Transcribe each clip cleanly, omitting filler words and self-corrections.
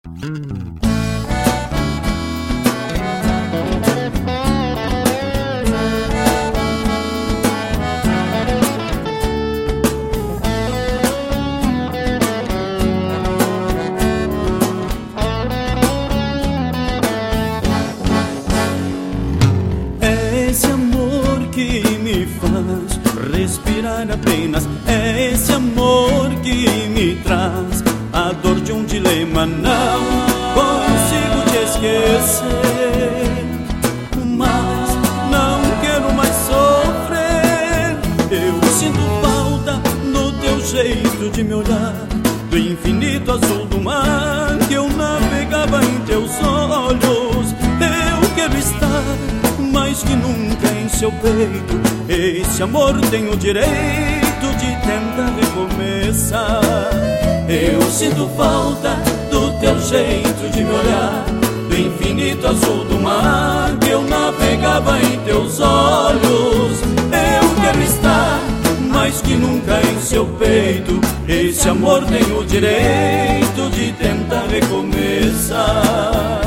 Respirar apenas, é esse amor que me traz a dor de um dilema. Não consigo te esquecer, mas não quero mais sofrer. Eu sinto falta do teu jeito de me olhar, do infinito azul do mar que eu navegava em teus olhos. Eu quero estar mais que nunca em seu peito. Esse amor tem o direito de tentar recomeçar. Eu sinto falta do teu jeito de me olhar, do infinito azul do mar que eu navegava em teus olhos. Eu quero estar mais que nunca em seu peito. Esse amor tem o direito de tentar recomeçar.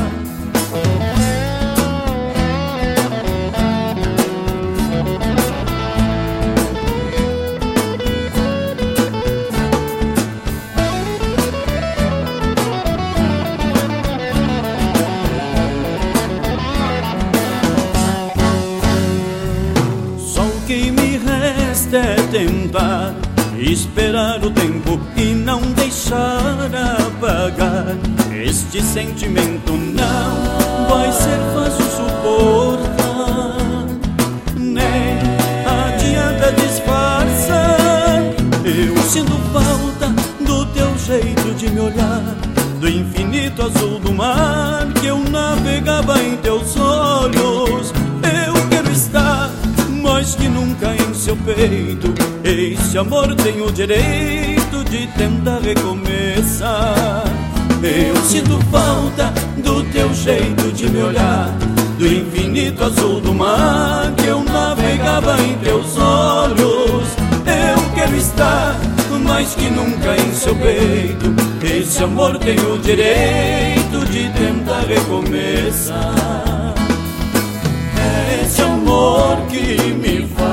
É tentar esperar o tempo e não deixar apagar este sentimento. Não vai ser fácil suportar, nem adianta disfarçar. Eu sinto falta do teu jeito de me olhar, do infinito azul do mar que eu navegava em teus olhos. Eu quero estar mais que nunca em seu peito. Esse amor tem o direito de tentar recomeçar. Eu sinto falta do teu jeito de me olhar, do infinito azul do mar que eu navegava em teus olhos. Eu quero estar mais que nunca em seu peito. Esse amor tem o direito de tentar recomeçar. Esse amor que me faz